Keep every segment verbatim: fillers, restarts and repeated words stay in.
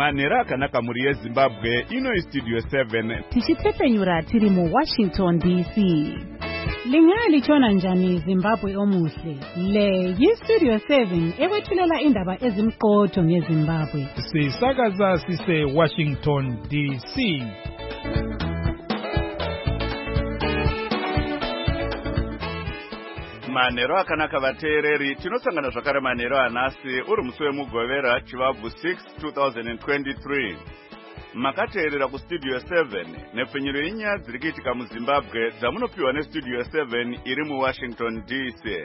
Manhero akanaka muri yeZimbabwe ino Studio seven. Tichitepfenyura tiri mu Washington D C. Lingali chona njani Zimbabwe omuhle. Le yi Studio seven ewethulela indaba ezimqotho ngeZimbabwe. Sisakaza sise Washington D C. Manhero akanaka vateereri, tinosangana zvakare manhero anasi uri musi wemugovera chivabvu six twenty twenty-three. Makateerera kuStudio seven nepfenyuro yenyaya dziri kuitika muZimbabwe dzamunopiwa neStudio seven iri muWashington D C.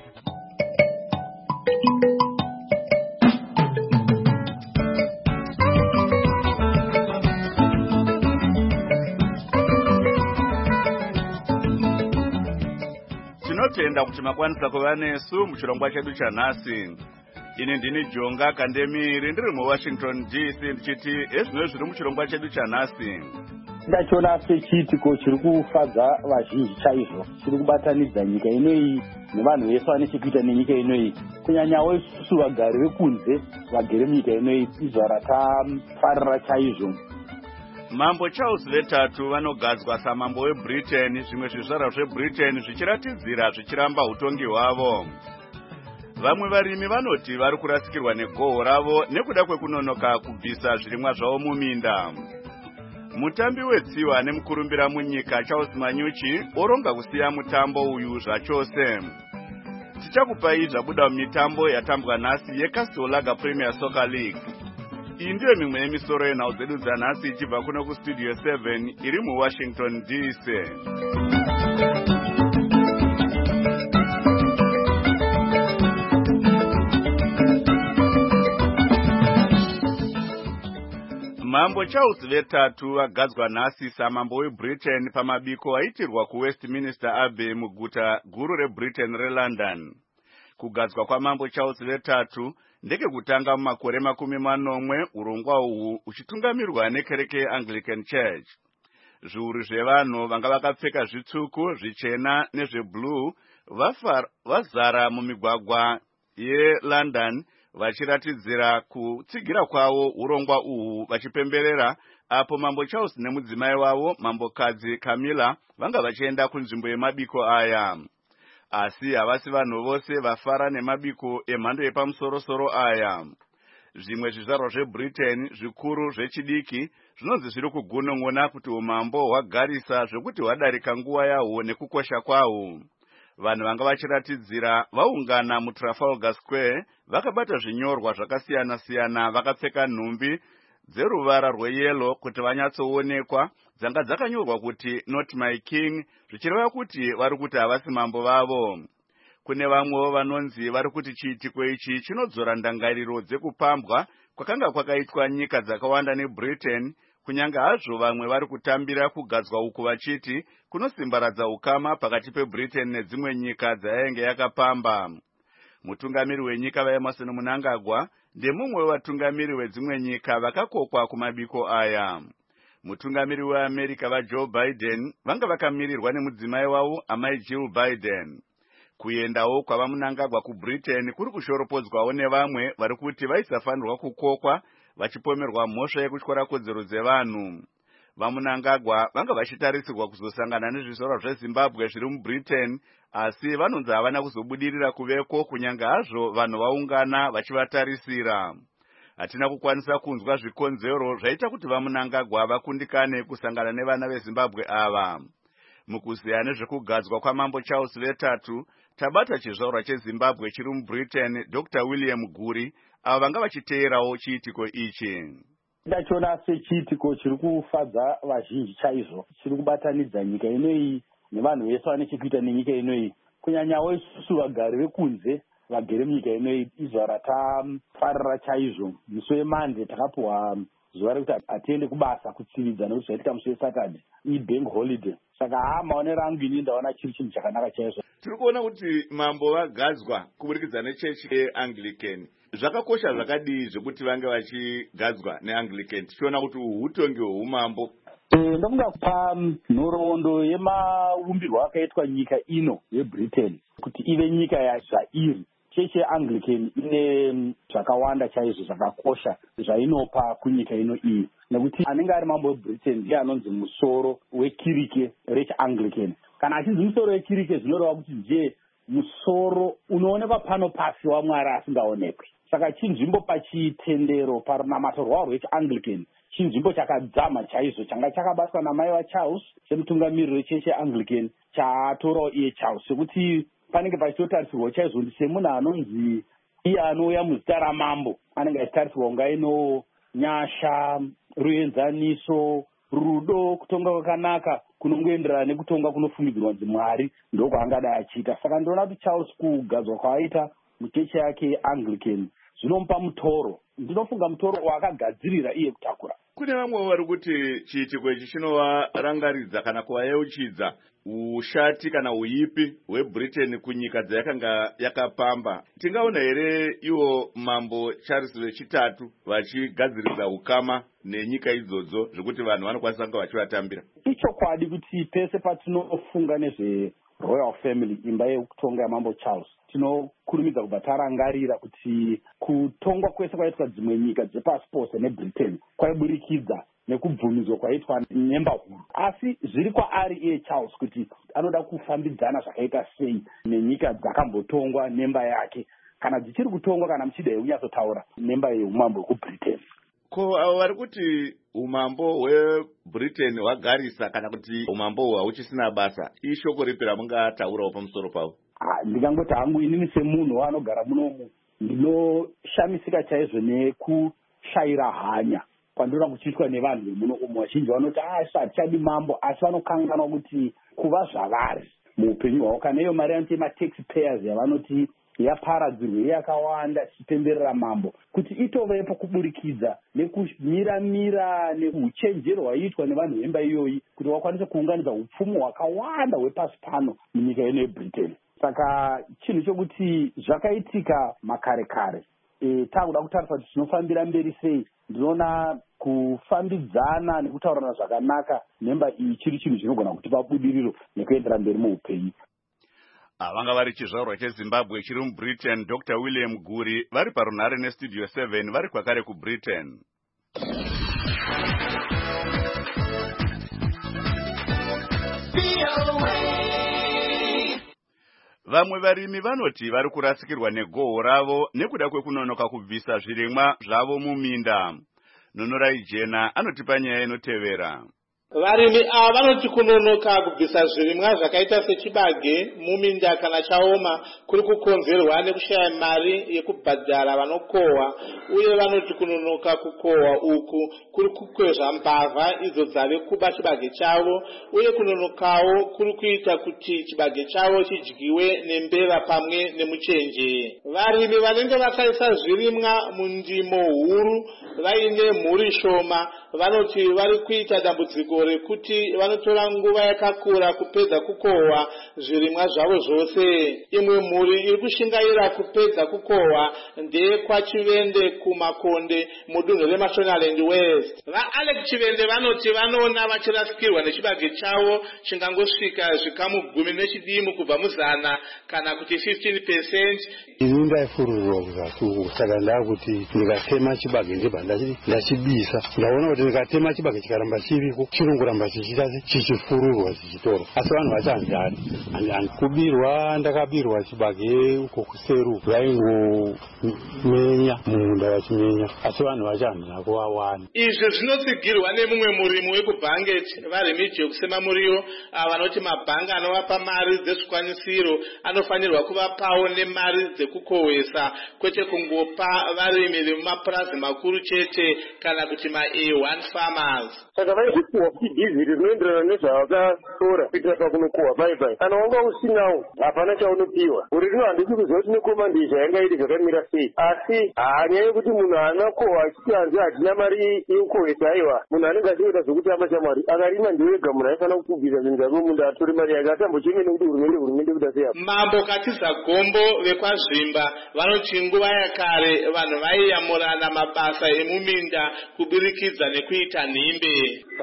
Tinotenda kuti makwanisa kuva nesu muchirongwa chedu chanhasi. Ini ndini Jonga Kandemiri ndiri muWashington D C ndichiti ezvino zviri muchirongwa chedu chanhasi. Ndachiona sechiitiko chiri kufadza vazhinji chaizvo, chiri kubatanidza nyika inoyi nevanhu vese vane chekuita nenyika inoyi, kunyanyawo isusu vagari vekunze vagere munyika inoyi, izvo ratafarira chaizvo. Mambo Charles vetatu vanogadzwa samambo weBritain, zvimwe zvizvarwa zveBritain zvichiratidzira zvichiramba utongi hwavo. Vamwe varimi vanoti vari kurasikirwa negoho ravo nekuda kwekunonoka kubvisa zvirimwa zvavo muminda. Mutambi wetsiwa nemukurumbira munyika Charles Manyuchi oronga kusiya mutambo uyu zvachose. Tichakupai zvabuda mumitambo yatambwa nhasi yeCastle Lager Premier Soccer League. Iyi ndiyo mimwe yemisoro yenhau dzedu dzanhasi ichibva kuno kuStudio seven iri muWashington D C. Mambo Charles vetatu vagadzwa nhasi samambo weBritain pamabiko aitirwa kuWestminster Abbey muguta guru reBritain reLondon. Kugadzwa kwamambo Charles vetatu ndeke kutanga mumakore makumi manomwe urongwa uhu uchitungamirirwa nekereke yeAnglican Church. Zviuru zvevanhu vanga vakapfeka zvitsvuku, zvichena nezveblue vazara mumigwagwa yeLondon vachiratidzira kutsigira kwavo urongwa uhu vachipemberera apo mambo Charles nemudzimai wavo mambokadzi Camilla vanga vachienda kunzvimbo yemabiko aya. Asi havasi vanhu vose vafara nemabiko emhando yepamusoro-soro aya. Zvimwe zvizvarwa zveBritain zvikuru zvechidiki zvinonzi zviri kugunon'ona kuti umambo hwagarisa zvekuti hwadarika nguva yahwo nekukosha kwahwo. Vanhu vanga vachiratidzira vaungana muTrafalgar Square vakabata zvinyorwa zvakasiyana-siyana vakapfeka nhumbi dzeruvara rweyellow kuti vanyatsoonekwa, dzanga dzakanyorwa kuti Not My King, zvichireva kuti vari kuti havasi mambo vavo. Kune vamwewo vanonzi vari kuti chiitiko ichi chinodzora ndangariro dzekupambwa kwakanga kwakaitwa nyika dzakawanda neBritain, kunyange hazvo vamwe vari kutambira kugadzwa uku vachiti kunosimbaradza ukama pakati peBritain nedzimwe nyika dzayainge yakapamba. Mutungamiri wenyika vaEmerson Mnangagwa ndemumwe wevatungamiri vedzimwe nyika vakakokwa kumabiko aya. Mutungamiri weAmerica vaJoe Biden vanga vakamirirwa nemudzimai wavo amai Jill Biden. Kuendawo kwava Mnangagwa kuBritain kuri kushoropodzwawo nevamwe vari kuti vaisafanirwa kukokwa vachipomerwa mhosva yekutyora kodzero dzevanhu. VaMnangagwa vanga vachitarisirwa kuzosangana nezvizvarwa zveZimbabwe zviri muBritain, asi vanonzi havana kuzobudirira kuveko kunyange hazvo vanhu vaungana vachivatarisira. Hatina kukwanisa kunzwa zvikonzero zvaita kuti vaMnangagwa vakundikane kusangana nevana veZimbabwe ava. Mukuziya nezvekugadzwa kwamambo Charles vetatu, tabata chizvarwa cheZimbabwe chiri muBritain Doctor William Guri ava vanga vachiteerawo chiitiko ichi. Ndachiona sechiitiko chiri kufadza vazhinji chaizvo, chiri kubatanidza nyika inoyi nevanhu vese vane chekuita nenyika inoyi, kunyanyawo isusu vagari vekunze vagere munyika inoyi, izvo ratafarira chaizvo. Musi weMonday takapiwa zuva rekuti atiende kubasa kutsividza nekuti zvaitika musi weSaturday ibank holiday. Saka haa maonero angu ini ndaona chiri chinhu chakanaka chaizvo. Tiri kuona kuti mambo vagadzwa kuburikidza nechechi yeAnglican. Zvakakosha zvakadii zvekuti vange vachigadzwa neAnglican tichiona kuti utongi hwumambo? Ndofunga pa nhoroondo yemaumbirwo akaitwa nyika ino yeBritain kuti ive nyika yazvairi chechi yeanglican ine zvakawanda chaizvo zvakakosha zvainopa kunyika ino iyi, nekuti anenge ari mambo webritain ndiye anonzi musoro wekirike rechianglican. Kana achinzi musoro wekirike zvinoreva kuti ndiye musoro unoonekwa pano pasi waMwari asingaonekwi. Saka chinzvimbo pachitendero parunamato rwavo rwechianglican chinzvimbo chakadzama chaizvo changa chakabatwa namai vaCharles semutungamiriri wechechi yeanglican chaatorawo iye Charles, sekuti panenge pachitotarisirwa chaizvo kuti semunhu anonzi iye anouya muzita ramambo anenge achitarisirwa kunga ino nyasha, ruenzaniso, rudo, kutonga kwakanaka kunongoenderana nekutonga kunofumidzirwa kuti Mwari ndokwaangadai achiita. Saka ndinoona kuti Charles kugadzwa kwaaita muchechi yake yeanglican zvinomupa mutoro, ndinofunga mutoro waakagadzirira iye kutakura. Kune vamwe vari kuti chiitiko ichi chinovarangaridza kana kuvayeuchidza ushati kana uipi hwebritain kunyika dzayakanga yakapamba. Tingaona here iwo mambo Charles wechitatu vachigadziridza ukama nenyika idzodzo zvekuti vanhu vanokwanisa kunge vachivatambira? Ichokwadi kuti pese patinofunga nezve royal family, imba yekutonga yamambo Charles, tinokurumidza kubva tarangarira kuti kutongwa kwese kwaitwa dzimwe nyika dzepasi pose nebritain kwaiburikidza nekubvumidzwa kwaitwa nemba huru, asi zviri kwaari iye Charles kuti anoda kufambidzana zvakaita sei nenyika dzakambotongwa nemba yake, kana dzichiri kutongwa kana muchida yekunyasotaura nemba yeumambo hwekubritain. Ko avo vari kuti umambo hwebritain hwagarisa kana kuti umambo hwu hauchisina basa, ishoko ripi ramungataurawo pamusoro pavo? Ndingangoti hangu inini semunhu anogara munomu ndinoshamisika chaizvo nekushayira hanya kwandinoona kuchiitwa nevanhu vemuno umu. Vazhinji vanoti asi hatichadi mambo, asi vanokanganwa kuti kuva zvavari muupenyu hwavo, kana iyo mari yanoti mataxpayers yavanoti yaparadzirwe yakawanda tichipemberera mambo kuti itovepo kuburikidza nekumiramira neuchenjero hwaiitwa nevanhu vemba iyoyi kuti vakwanise kuunganidza upfumi hwakawanda hwepasi pano munyika ino yebritain. Saka chinhu chokuti zvakaitika makare kare, e, takuda kutarisa kuti tinofambira mberi sei, ndinoona kufambidzana nekutaurana zvakanaka nemba iyi chiri chinhu chinogona kutipa budiriro nekuendera mberi muupenyu. Vanga vari chizvarwa cheZimbabwe chiri muBritain, Doctor William Guri vari parunhare nestudio seven vari kwakare kuBritain. Vamwe varimi vanoti vari kurasikirwa negoho ravo nekuda kwekunonoka kubvisa zvirimwa zvavo muminda. Nonorai Jena anotipa nyaya inotevera. Varimi ava vanoti kunonoka kubvisa zvirimwa zvakaita sechibage muminda kana chaoma kuri kukonzerwa nekushaya mari yekubhadhara vanokohwa, uye vanoti kunonoka kukohwa uku kuri kukwezva mbavha idzo dzave kuba chibage chavo, uye kunonokawo kuri kuita kuti chibage chavo chidyiwe nembeva pamwe nemuchenje. Varimi vanenge vakaisa zvirimwa mundimo huru vaine mhuri shoma vanoti vari kuita dambudziko rekuti vanotora nguva yakakura kupedza kukohwa zvirimwa zvavo zvose. Imwe mhuri iri kushingaira kupedza kukohwa ndeye kwaChivende kumakonde mudunhu reMashonaland West. VaAlex Chivende vanoti vanoona vachirasikirwa nechibage chavo chingangosvika zvikamu gumi nechidimu kubva muzana kana kuti fifteen percent. Ini ndaifururwa kuzasuku, saka ndakuti ndikatema chibage ndibva ndachibisa. Ndaona kuti ndikatema chibage chikaramba chiriko chinongoramba chichiita chichifururwa chichitorwa, asi vanhu vachanzani kubirwa. Ndakabirwa chibage uko kuseru vaingomenya mumunda vachimenya, asi vanhu vachanzana kuvawana. Izvi zvinotsigirwa nemumwe murimi wekubhangeti varimi jekusema muriwo vanoti mabhanga anovapa mari dzezvikwanisiro anofanirwa kuvapawo nemari dzekukohwesa, kwete kungopa varimi vemumapurazi makuru chete kana kuti ma A one farmers. Saka vaizvikuwa kuti dhiziri rinoenderana nezvavakatora kuitira pakunokohwa baibai. Kana wanga usinawo hapana chaunopiwa. Uri rino handisi kuziva kuti nekomandizha yanga iri zvakamira sei, asi hanya yekuti munhu anakohwa achiti hanzi hatina mari yekukohwesa. Aiwa, munhu anenge achiita zvokutamba chamwari akarima ndewega, munhu aifanira kubvisa zvinhu zvake munda atore mari yake, atambocheme nekuti hurumende hurumende kuda sei. Mambo Katiza Gombo vekwazvimba vanoti nguva yakare vanhu vaiyamurana mabasa emuminda kuburikidza nekuita nhimbe. Saka uri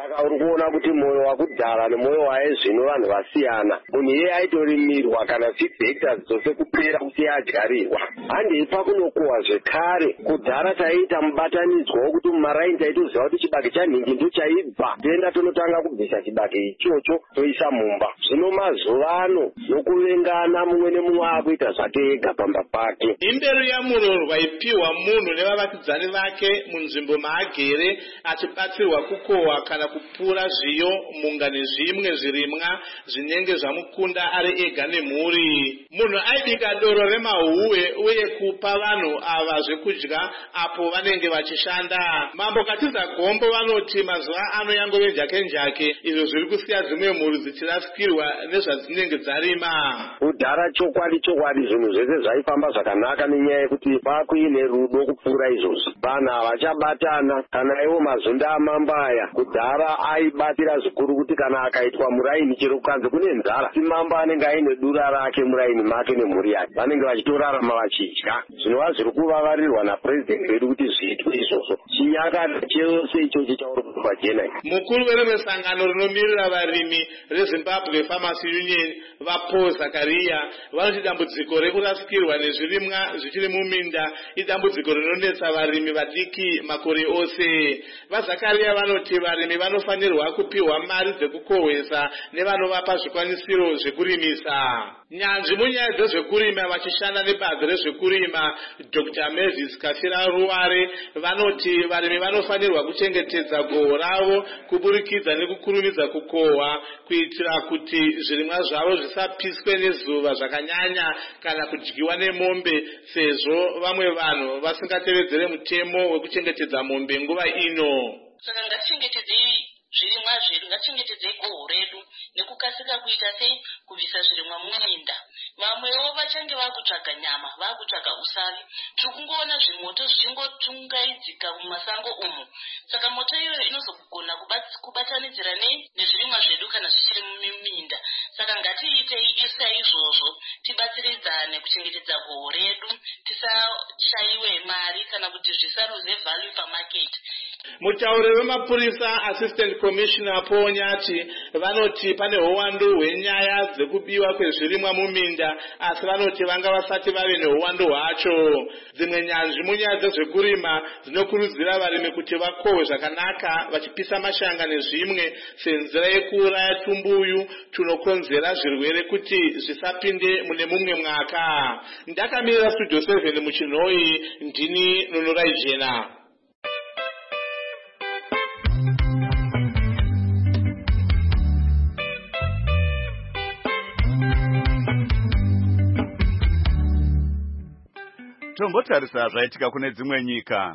kuona kuti moyo wakudhara nemoyo waezvino vanhu vasiyana. Munhu iye aitorimirwa kana six hectares dzose kupera kuti adyarirwa. Handei pakunokohwa zvekare kudhara taiita mubatanidzwa wokuti mumaraini taitoziva kuti chibage chanhingi ndo chaibva toenda tonotanga kubvisa chibage ichocho toisa mumba. Zvino mazuva ano nokuvengana mumwe nemumwe akuita zvake ega pamba pake. Imbero yamurorwa ipiwa munhu nevavakidzani vake munzvimbo maagere achibatsirwa kukohwa kana kupura zviyo munga nezvimwe zvirimwa zvinenge zvamukunda ari ega nemhuri. Munhu aibika doro remahuwe uye kupa vanhu ava zvekudya apo vanenge vachishanda. Mambo Katiza Gombo vanoti mazuva ano yangove njake njake izvo zviri kusiya dzimwe mhuri dzichirasikirwa nezvadzinenge dzarima. Kudhara chokwadi chokwadi zvinhu zvese zvaifamba zvakanaka nenyaya yekuti pakuine rudo kupfuura izvozvi. Vanhu havachabatana kana iwo mazunda amambaya. Kudhara aibatira zvikuru kuti kana akaitwa muraini chero kukanze kune nzara simamba anenge aine dura rake muraini make nemhuri yake vanenge vachitorarama vachidya. Zvinova zviri kuvavarirwa napurezidendi wedu kuti zviitwe izvozvo. Chinyakata chose ichocho chauri kubva jena. Mukuru werimwe sangano rinomirira varimi reZimbabwe Farmers Union vaPaul Zakaria vanoti dambudziko rekurasikirwa nezvirimwa zvichiri muminda idambudziko rinonetsa varimi vadiki makore ose. VaZakaria vanoti varimi vanofanirwa kupiwa mari dzekukohwesa nevanovapa zvikwanisiro zvekurimisa. Nyanzvi munyaya dzezvekurima vachishanda nebazi rezvekurima Doctor Mavis Kafira Ruware vanoti varimi vanofanirwa kuchengetedza gohwo ravo kuburikidza nekukurumidza kukohwa kuitira kuti zvirimwa zvavo zvisapiswe nezuva zvakanyanya kana kudyiwa nemombe sezvo vamwe vanhu vasingatevedzere mutemo wekuchengetedza mombe nguva ino. Saka ngatichengetedzei zvirimwa zvedu, ngatichengetedzei gohwo redu nekukasika kuita sei kubvisa zvirimwa muminda. Vamwewo vachange vakutsvaga nyama, vakutsvaga usavi. Tiri kungoona zvimoto zvichingotungaidzika mumasango umu. Saka moto iyoyo inozogona kubatanidzira nei nezvirimwa zvedu kana zvichiri muminda. Saka ngatiitei saizvozvo tibatsiridzane kuchengetedza gohwo redu, tisashaiwe mari kana kuti zvisaruze value pamarket. Mutauri wemapurisa Assistant Commissioner Paul Nyati vanoti pane howando hwenyaya dzekubiwa kwezvirimwa muminda asi vanoti vanga vasati vave nehowando hwacho. Dzimwe nyanzvi munyaya dzezvekurima dzinokurudzira varimi kuti vakohwe zvakanaka vachipisa mashanga nezvimwe senzira yekuuraya tumbuyu tunokonzera zvirwere kuti zvisapinde mune mumwe mwaka. Ndakamirira Studio seven muchinhoi ndini Nunurai Jena. Tombotarisa zvaitika kune dzimwe nyika.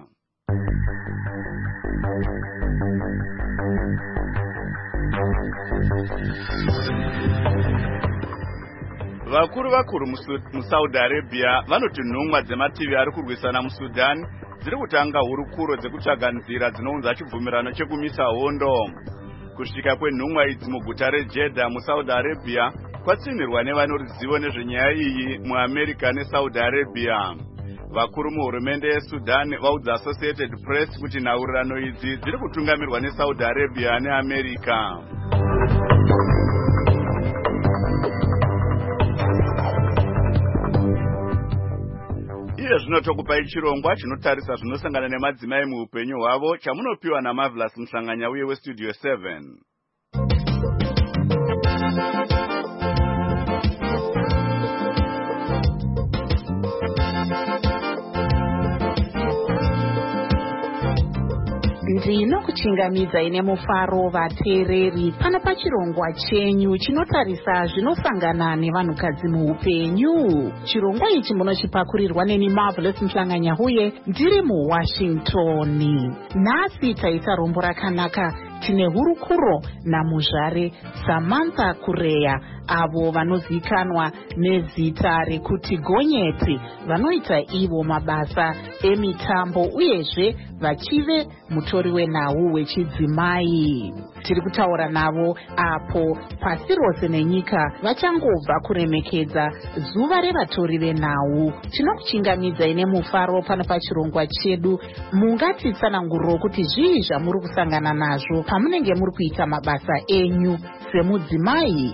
Vakuru vakuru muSaudi Arabia vanoti nhumwa dzemativi ari kurwisana muSudan dziri kutanga hurukuro dzekutsvaga nzira dzinounza chibvumirano chekumisa hondo. Kusvika kwenhumwa idzi muguta reJeddah muSaudi Arabia kwatsinirwa nevane ruzivo nezvenyaya iyi muAmerica neSaudi Arabia. Vakuru muhurumende yeSudan vaudza Associated Press kuti nhaurirano idzi dziri kutungamirwa neSaudi Arabia neAmerica. Iye zvino tokupai chirongwa chinotarisa zvinosangana nemadzimai muupenyu hwavo chamunopiwa naMarvelous Mhlanganya uye weStudio seven. Ndinokuchingamidza ine mufaro vateereri pana pachirongwa chenyu chinotarisa zvinosangana nevanhukadzi muupenyu. Chirongwa ichi munochipakurirwa neni Marvelous Mhlanganya uye ndiri muWashington. Nhasi taita rombo rakanaka tine hurukuro namuzvare Samantha Kureya avo vanozivikanwa nezita rekuti gonyeti, vanoita ivo mabasa emitambo uyezve vachive mutori wenhau wechidzimai. Tiri kutaura navo apo pasi rose nenyika vachangobva kuremekedza zuva revatori venhau. Tinokuchingamidzai nemufaro pano pachirongwa chedu. Mungatitsananguriro kuti zvii zvamuri kusangana nazvo pamunenge muri kuita mabasa enyu semudzimai.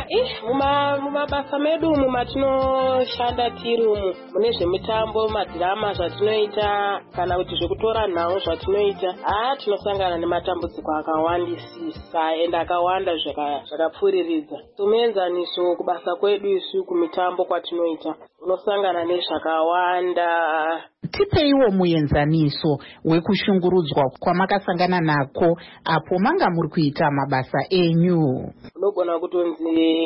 Mumabasa medu umu matinoshanda tiri umu mune zvemitambo, madhirama zvatinoita kana kuti zvekutora nhau zvatinoita, haa tinosangana nematambudziko akawandisisa ende akawanda zvakapfuriridza. Tumeenzaniso kubasa kwedu isu kumitambo kwatinoita unosangana nezvakawanda. Tipeiwo muenzaniso wekushungurudzwa kwamakasangana nako apo manga muri kuita mabasa enyu. Unogona kutonzi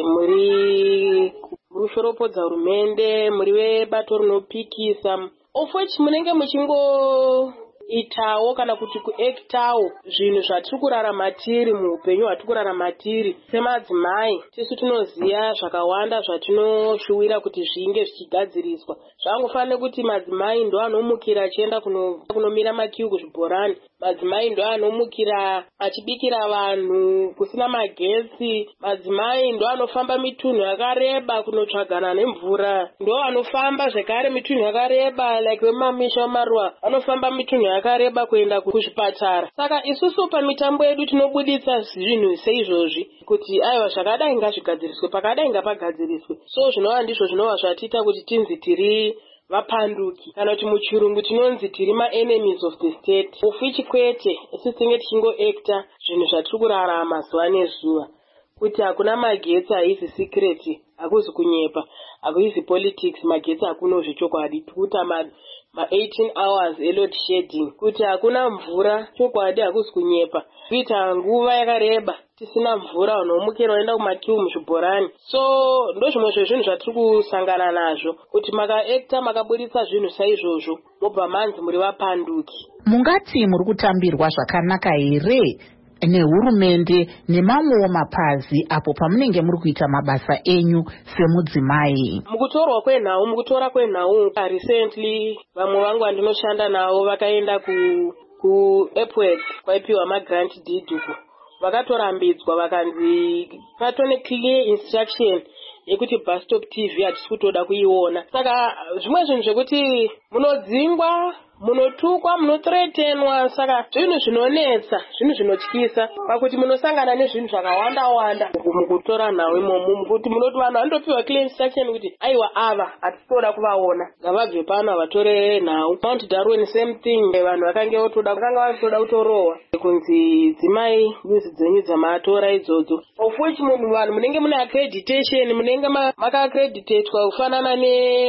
muri rushoropodza hurumende, muri vebato rinopikisa, of which munenge muchingo itawo kana kuti kuektawo zvinhu zvatiri kurarama tiri muupenyu hwatiri kurarama tiri semadzimai. Tisu tinoziva zvakawanda zvatinoshuwira kuti zvinge zvichigadziriswa. Zvangofanira kuti madzimai ndo anomukira achienda kunomira makiu kuzvibhorani. Madzimai ndo anomukira achibikira vanhu kusina magetsi. Madzimai ndo anofamba mitunhu yakareba kunotsvagana nemvura. Ndo anofamba zvekare mitunhu yakareba like vemamisha maruwa anofamba mitunhu yakareba kuenda kuzvipatara. Saka isusu pamitambo yedu tinobuditsa zvinhu seizvozvi kuti aiwa zvakadai ngazvigadziriswe, pakadai ngapagadziriswe. So zvinova ndizvo zvinova zvatiita kuti tinzi tiri vapanduki kana kuti muchirungu tinonzi tiri ma-enemies of the state. Ufichi kwete isu tinge tichingoekta zvinhu zvatiri kurarama zuva nezuva, kuti hakuna magetsi, haizi secret, hakuzi kunyepa, hakuzi politics, magetsi hakuna zvechokwadi, kuita ma ma eighteen hours load shedding, kuti hakuna mvura, chokwadi hakuzi kunyepa, kuita nguva yakareba tisina mvura, unomukira unoenda kumakiu muzvibhorani. So ndo zvimwe zvezvinhu zvatiri kusangana nazvo, kuti makaekta makabuditsa zvinhu saizvozvo mobva manzi muri vapanduki. Mungati muri kutambirwa zvakanaka here nehurumende nemamwewo mapazi apo pamunenge muri kuita mabasa enyu semudzimai? Mukutorwa kwenhau, mukutora kwenhau, recently vamwe vangu vandinoshanda navo vakaenda ku ku Epworth kwaipiwa magrant deed uko, vakatorambidzwa vakanzi patone clear instruction yekuti bus stop T V hatisi kutoda kuiona. Saka zvimwe zvinhu zvekuti munodzingwa, munotukwa, munothreatenwa, saka zvinhu zvinonetsa, zvinhu zvinotyisa pakuti munosangana nezvinhu zvakawanda wanda mukutora nhau imomo, kuti munoti vanhu vanopiwa clear instruction kuti aiwa ava hatitoda kuvaona, ngavabve pano vatore nhau. Mount Darwin same thing, vanhu vakange votoda vakanga vatoda kutorohwa kunzi dzimai nyuzi dzenyu dzamatora idzodzo, of which munhu vanhu munenge mune accreditation, munenge maka-accreditatwa kufanana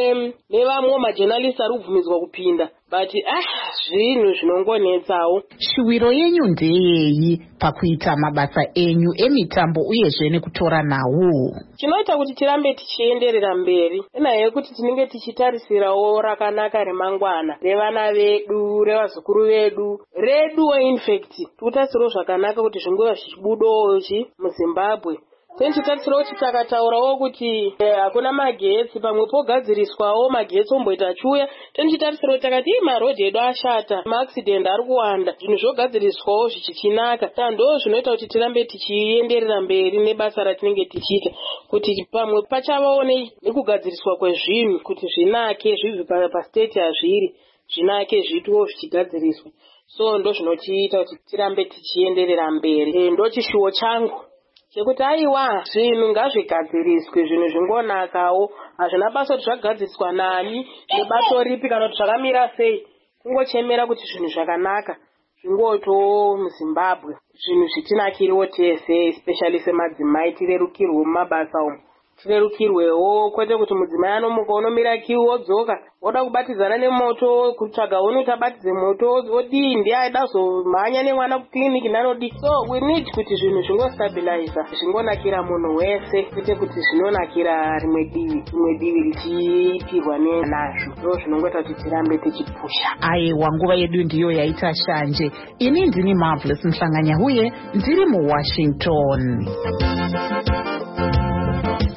nevamwe majournalist ari kubvumidzwa kupinda. But ah, zvinhu zvinongonetsawo. Shuwiro yenyu ndeyeyi pakuita mabasa enyu emitambo uyezve nekutora nhau? Chinoita kuti tirambe tichienderera mberi enaye yekuti tinenge tichitarisirawo rakanaka remangwana revana vedu, revazukuru vedu, redu in fact. Tutarisirawo zvakanaka kuti zvingova zvichibudawo muZimbabwe. Tenchitarisirawo kuti takataurawo kuti hakuna magetsi, pamwe pogadziriswawo magetsi omboita achiuya. Tenchitarisirawo takati marodhi edu ashata, maaccident ari kuwanda, zvinhu zvogadziriswawo zvichichinaka. Ndo zvinoita kuti tirambe tichienderera mberi nebasa ratinenge tichiita, kuti pamwe pachavawo nekugadziriswa kwezvinhu kuti zvinake, zvibve pastate yazviri, zvinake zviitwewo zvichigadziriswa. So ndo zvinotiita kuti tirambe tichienderera mberi. Ndo chishuwo changu chekuti aiwa zvinhu ngazvigadziriswe, zvinhu zvingonakawo, hazvina basa kuti zvagadziriswa nani nebato ripi kana kuti zvakamira sei, kungochemera kuti zvinhu zvakanaka zvingotowo muZimbabwe, zvinhu zvitinakiriwo tese, especially semadzimai, tirerukirwe mumabasa umu, tirerukirwewo, kwete kuti mudzimai anomuka unomira kiu wodzoka woda kubatidzana nemoto, kutsvaga unoita abatidze moto odii, ndiye aida kuzomhanya nemwana kukiliniki nanodii. So we need kuti zvinhu zvingostabiliza, zvingonakira munhu wese, kwete kuti zvinonakira rimwe divi, rimwe divi richiitirwa nazvo. Ndo zvinongoita kuti tirambe tichipusha. Aiwa, nguva yedu ndiyo yaita shanje. Ini ndini Marvelous Mhlanganya huye ndiri muWashington.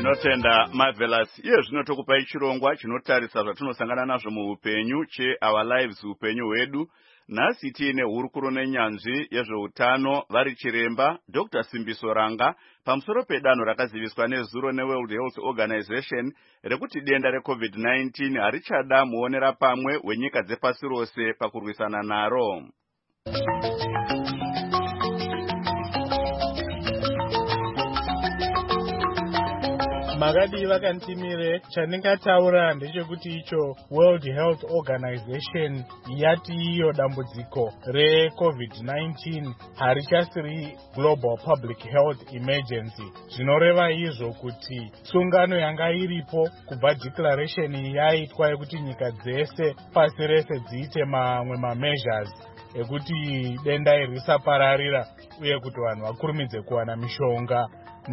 Tinotenda Marvelous. Iye zvino tokupai chirongwa chinotarisa zvatinosangana nazvo muupenyu che Our Lives upenyu hwedu. Nhasi tiine hurukuro nenyanzvi yezveutano vari chiremba Doctor Simbiso Ranga pamusoro pedanho rakaziviswa nezuro neWorld Health Organization rekuti denda reCovid nineteen harichada muonera pamwe wenyika dzepasi rose pakurwisana naro. Makadi vakantimire chandingataura ndechekuti icho World Health Organization yati iyo dambudziko reCovid nineteen harichasiri Global Public Health Emergency. Zvinoreva izvo kuti sungano yanga iripo kubva declaration yaitwa yekuti nyika dzese pasi rese dziite mamwe mameasures ekuti denda iri risapararira uye kuti vanhu vakurumidze kuwana mishonga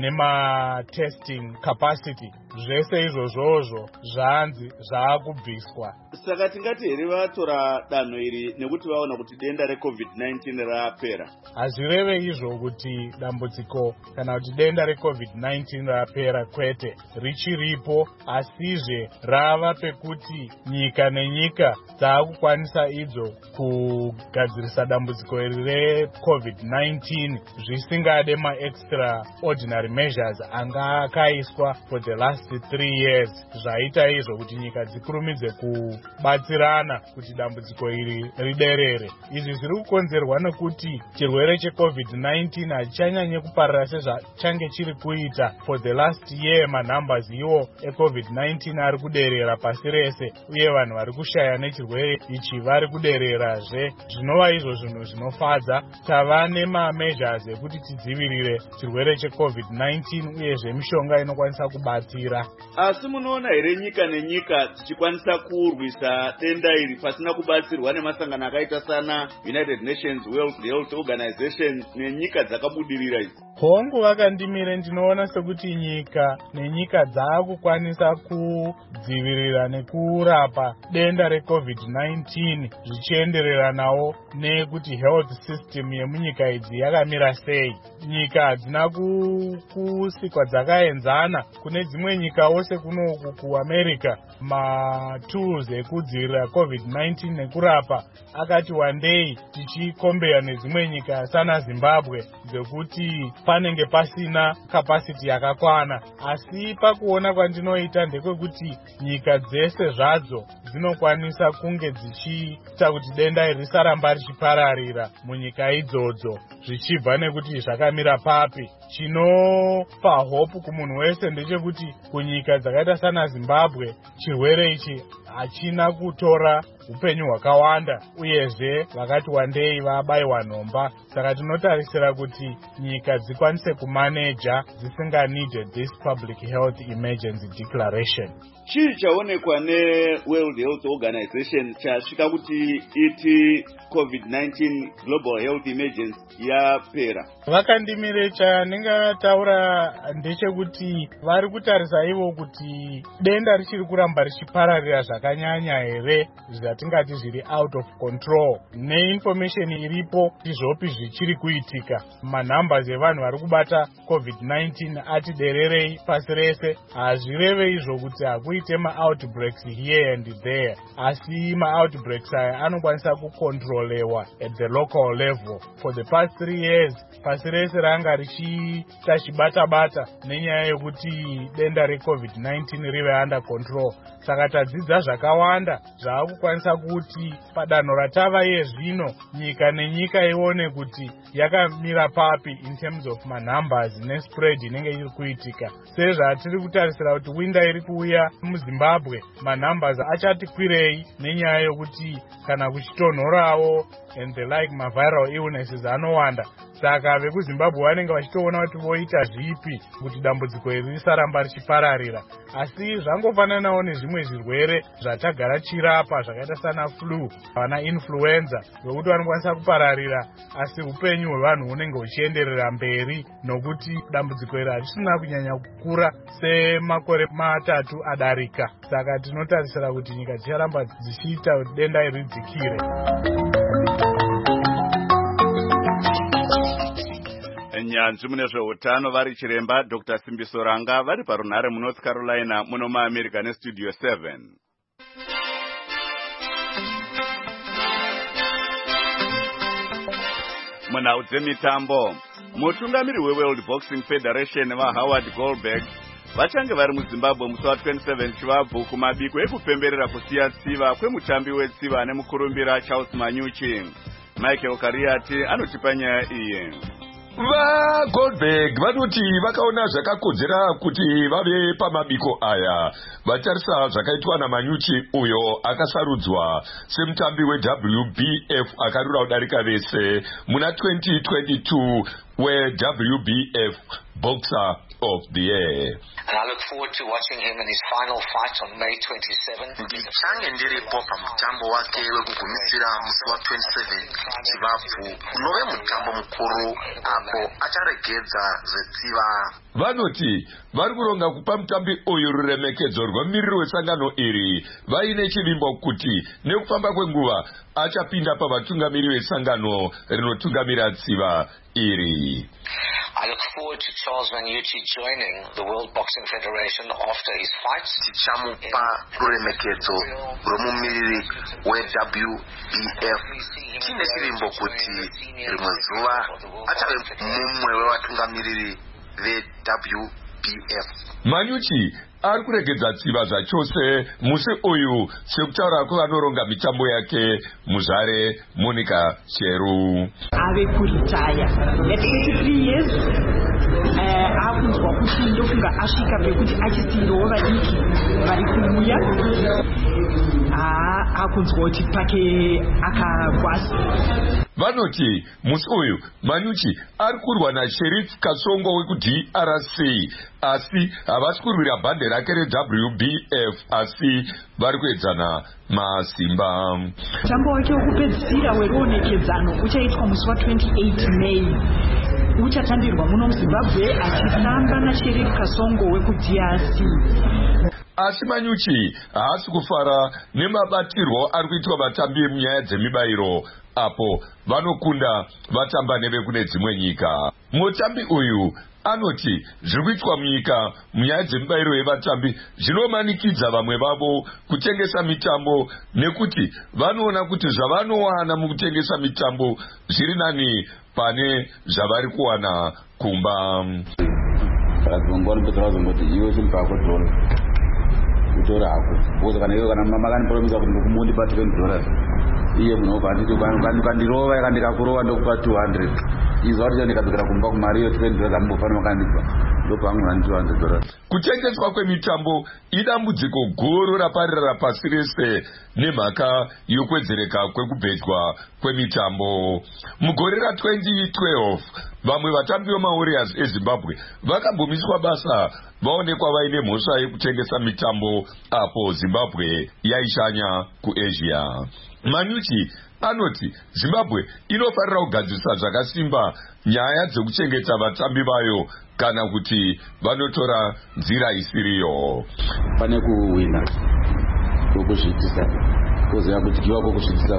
nema testing capacity. Zvese izvozvozvo zvanzi zvakubviswa. Saka tingati here vatora danho iri nekuti vaona kuti denda reCovid nineteen rapera. Hazvireve izvo kuti dambudziko kana kuti denda reCovid nineteen rapera, kwete, richiripo, asizve rava pekuti nyika nenyika dzakukwanisa idzo kugadzirisa dambudziko iri reCovid nineteen zvisingade ma extraordinary measures anga akaiswa for the last three years. Zvaita izvo kuti nyika dzikurumidze kubatsirana kuti dambudziko iri riderere. Izvi zviri kukonzerwa nekuti chirwere cheCovid nineteen hachichanyanye kuparara sezvachange chiri kuita for the last year. Manumbers iwo eCovid nineteen ari kuderera pasi rese uye vanhu vari kushaya nechirwere ichi vari kudererazve. Zvinova izvo zvinhu zvinofadza. Tava nemameasures ekuti tidzivirire chirwere cheCovid nineteen uyezve mishonga inokwanisa kubatsira. Asi munoona here nyika nenyika dzichikwanisa kurwisa denda iri pasina kubatsirwa nemasangano akaita sana United Nations, World Health Organization nenyika dzakabudirira idzi? Hongu vakandimire ndinoona sekuti nyika nenyika dzakukwanisa kudzivirira nekurapa denda reCovid nineteen zvichiendereranawo nekuti health system yemunyika idzi yakamira sei. Nyika hadzina kusikwa dzakaenzana. Kune dzimwe nyika wose kunoku kuAmerica matools ekudzivirira COVID nineteen nekurapa akati wandei tichikombeya nedzimwe nyika sana Zimbabwe dzekuti panenge pasina capacity yakakwana. Asi pakuona kwandinoita ndekwekuti nyika dzese zvadzo dzinokwanisa kunge dzichiita kuti denda iri risaramba richipararira munyika idzodzo zvichibva nekuti zvakamira papi. Chinopa hope kumunhu wese ndechekuti kunyika dzakaita sana Zimbabwe chirwere ichi hachina kutora upenyu hwakawanda uyezve vakati wandei vabayiwa nhomba. Saka tinotarisira kuti nyika dzikwanise kumaneja dzisinga needed this public health emergency declaration. Chii chaonekwa neWorld Health Organization chasvika kuti iti COVID nineteen Global Health Emergency yapera? Vakandimire chaningataura ndechekuti vari kutarisa ivo kuti denda richiri kuramba richipararira zvakanyanya here, zvatingati zviri out of control. Neinformation iripo izvopi zvichiri kuitika. Manumbers evanhu vari kubata COVID nineteen ati dererei pasi rese. Hazvireve izvo kuti hakuite ma-outbreaks here and there. Asi ma-outbreaks aya anokwanisa kukontrolewa at the local level. For the past three years, pasi rese ranga richiita chibata-bata nenyaya yekuti denda reCovid nineteen rive under control. Saka tadzidza zvakawanda zvakukwanisa kuti padanho ratava iye zvino nyika nenyika ione kuti yakamira papi in terms of manumbers nespread inenge iri kuitika. Sezvatiri kutarisira kuti winda iri kuuya muZimbabwe manumbers achati kwirei nenyaya yokuti kana kuchitonhorawo and the like ma-viral illnesses anowanda. Saka vekuZimbabwe vanenge vachitoona kuti voita zvipi kuti dambudziko iri risaramba richipararira. Asi zvangofananawo nezvimwe zvirwere zvatagara chirapa zvakaita sana flu, vana influenza, zvokuti vanokwanisa kupararira asi upenyu hwevanhu hunenge huchienderera mberi nokuti dambudziko iri harisina kunyanya kukura semakore matatu adarika. Saka tinotarisira kuti nyika dzicharamba dzichiita kuti denda iri ridzikire. nyanzvi mune zveutano vari chiremba Doctor Simbiso Ranga vari parunhare muNorth Carolina muno muAmerica neStudio seven. Munhau dzemitambo, mutungamiri weWorld Boxing Federation vaHoward Goldberg vachange vari muZimbabwe musi wa27 Chivabvu kumabiko ekupemberera kusiya tsiva kwemutambi wetsiva nemukurumbira Charles Manyuchi. Michael Kariati anotipa nyaya iyi. VaGoldberg vanoti vakaona zvakakodzera kuti vave pamabiko aya vatarisa zvakaitwa naManyuchi uyo akasarudzwa semutambi weW B F akarura kudarika vese muna twenty twenty-two weW B F Boxer of the Year. And I look forward to watching him in his final fight on May twenty-seventh. Ndichange ndiripo pamutambo wake wekugumisira musi wa twenty-seven Chivabvu unove mutambo mukuru apo acharegedza zvetsiva. Vanoti vari kuronga kupa mutambi uyu ruremekedzo rwemumiriri wesangano iri vaine chivimbo kuti nekufamba kwenguva achapinda pavatungamiri vesangano rinotungamira tsiva iri. I look forward to Charles Manyuchi joining the World Boxing Federation after his fight. Tichamupa ruremekedzo rwemumiriri weW B F. Tine chivimbo kuti rimwe zuva achave mumwe wevatungamiriri veW B F. Manyuchi ari kuregedza tsiva zvachose musi uyu sekutaura kwevanoronga mitambo yake muzvare Monica Cheru. Ave kuritaya at thirty-three years akunzwa kuti ndofunga asvika pekuti achisindova vadiki vari kumuya akunzwa kuti pake akagwasa. Vanoti musi uyu Manyuchi ari kurwa naSherif Kasongo wekuD R C asi havasi kurwira bhande rake reW B F asi vari kuedzana masimba. Mutambo wake wekupedzisira weruonekedzano uchaitwa musi wa twenty-eight May. Uchatambirwa muno muZimbabwe achitamba naSherif Kasongo wekuD R C. Asi Manyuchi haasi kufara nemabatirwo ari kuitwa vatambi munyaya dzemibayiro apo vanokunda vatamba nevekune dzimwe nyika. Mutambi uyu anoti zviri kuitwa munyika munyaya dzemibayiro yevatambi zvinomanikidza vamwe vavo kutengesa mitambo nekuti vanoona kuti zvavanowana mukutengesa mitambo zviri nani pane zvavari kuwana kumba. Kutora hako uzo kana iwe kana mama kanipromisa kuti ndikumundi pa twenty dollars iye munobva nditi kandirova yakandikakurova ndokupa two hundred izvo kuti ndikadzokera kumba kumari yo twenty dollars ambofanira makandipa ndopangu two hundred dollars. Kutengeswa kwemitambo idambudziko guru raparira pasi rese nemhaka yokwedzereka kwekubhedwa kwemitambo. Mugore ra twenty twelve vamwe vatambi vemawarriors eZimbabwe vakabvumiswa basa vaonekwa vaine mhosva yekutengesa mitambo apo Zimbabwe yaishanya kuAsia. Manyuchi anoti Zimbabwe inofanira kugadzirisa zvakasimba nyaya dzekuchengeta vatambi vayo kana kuti vanotora nzira isiriyo. Pane kuwina kokuzvitisa kuziva kuti kiwa kokuzvitisa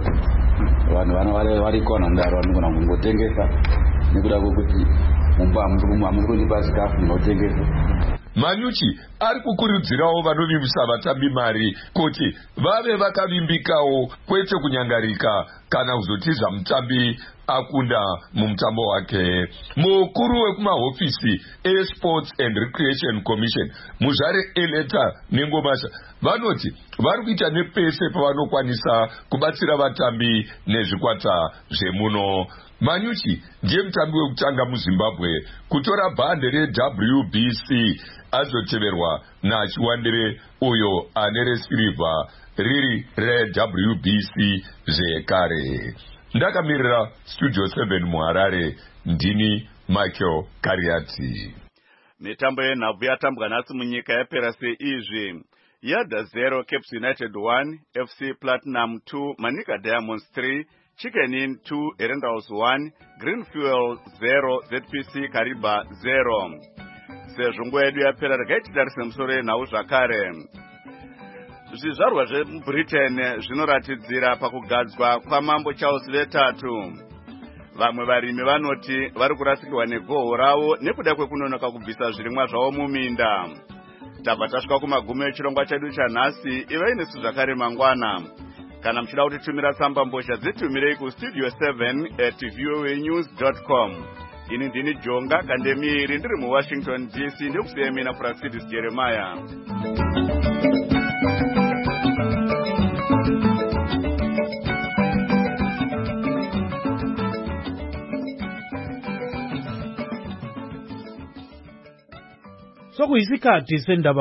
vanhu vana vari kona mudaro vanogona kungotengesa nekuda kwokuti mumba hamuri kundipa chikafu munotengesa. Manyuchi ari kukurudzirawo vanovimisa vatambi mari kuti vave vakavimbikawo kwete kunyangarika kana kuzotiza mutambi akunda mumutambo wake. Mukuru wekumahofisi eSports and Recreation Commission muzvare Eleta Nengomasha vanoti vari kuita nepese pavanokwanisa kubatsira vatambi nezvikwata zvemuno. Manyuchi ndiye mutambi wekutanga muZimbabwe kutora bhande reW B C azoteverwa naChiwandire uyo ane resirivha riri reW B C zvekare. Ndakamirira Studio seven muHarare, ndini Michael Kariati. Mitambo yenhabvu yatambwa nhasi munyika yapera seizvi: Yada zero, Caps United one, F C Platinum two, Manica Diamonds three, Chicken Inn two, Erendals one, Green Fuel zero, Z P C Kariba zero. Sezvo nguva yedu yapera regaititarisa musoro yenhau zvakare. Zvizvarwa zveBritain zvinoratidzira pakugadzwa kwaMambo Charles vetatu. Vamwe varimi vanoti vari kurasikirwa negoho ravo nekuda kwekunonoka kubvisa zvirimwa zvavo muminda. Tabva tasvika kumagumo echirongwa chedu chanhasi. Ivai nesu zvakare mangwana. Kana muchida kutitumira tsamba mbozha dzitumirei kustudio seven at voa news dot com. Ini ndini Jonga Kandemiiri ndiri muWashington D C ndikusiya mina Prasidis Jeremiah. Sokuyisikhathi sendaba